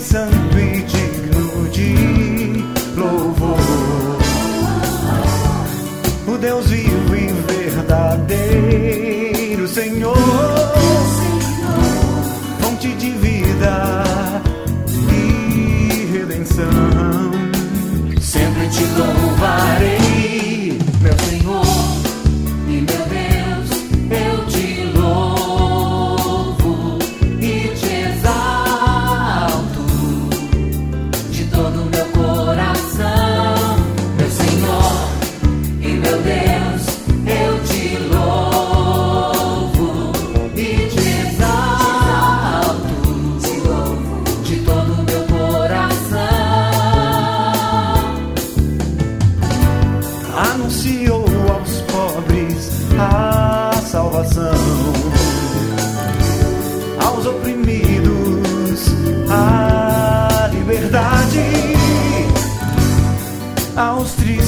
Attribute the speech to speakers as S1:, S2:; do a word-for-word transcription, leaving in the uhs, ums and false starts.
S1: santo e digno de louvor. O Deus vivo e verdadeiro, Senhor, fonte de vida e redenção. Sempre te louvarei, meu Senhor e meu Deus, eu te louvo e te exalto de todo o meu coração, meu Senhor e meu Deus, eu te louvo e te exalto de todo o meu coração. Anunciou aos pobres a salvação, aos oprimidos a liberdade, aos tristes